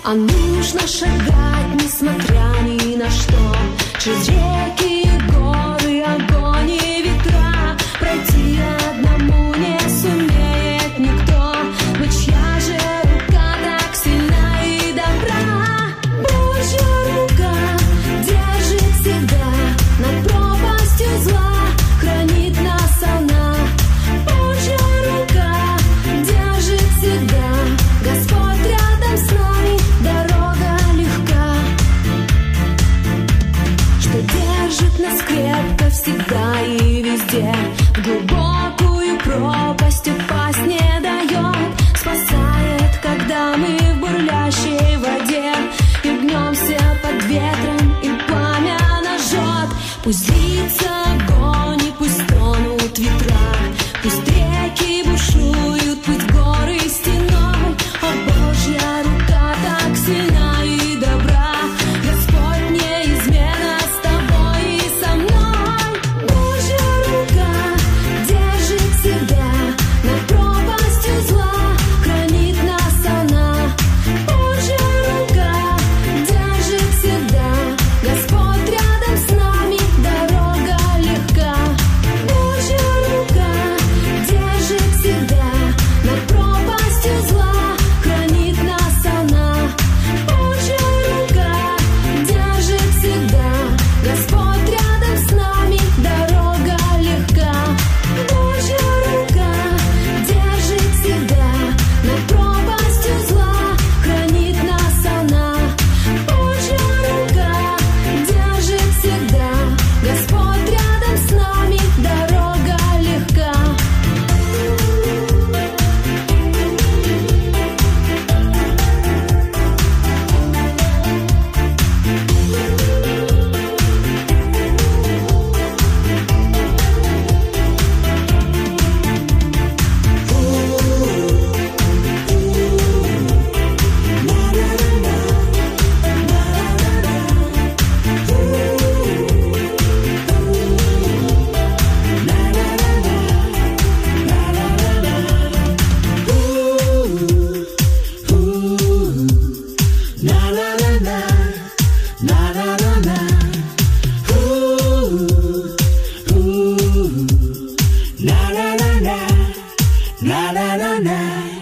А нужно шагать, несмотря ни на что, через реки и горы, огонь и ветра. Пройти одному не сумеет никто, но чья же рука так сильна и добра? Божья рука держит всегда, над пропастью зла хранит нас она. Божья рука держит всегда, Господь рядом с нами, дорога легка. Что держит нас крепко всегда и везде, в глубокую пропасть упасть не дает, спасает, когда мы в бурлящей воде и гнемся под ветром, и пламя нас жжет. Пусть злится огонь и пусть тонут ветра, пусть реки бушуют, пусть горы стеной. О, Божья рука так сильна и добра, Господь неизменно с тобой и со мной. Божья рука держит всегда, над пропастью зла хранит нас она. Божья рука держит всегда, Господь рядом с нами, дорога легка. Божья рука держит всегда, над пропастью зла хранит нас она. Божья рука держит всегда, Господь рядом с нами, дорога легка. Божья рука держит всегда, над пропастью зла хранит нас она. Божья рука держит всегда, Господь рядом с нами, дорога легка. Na na na na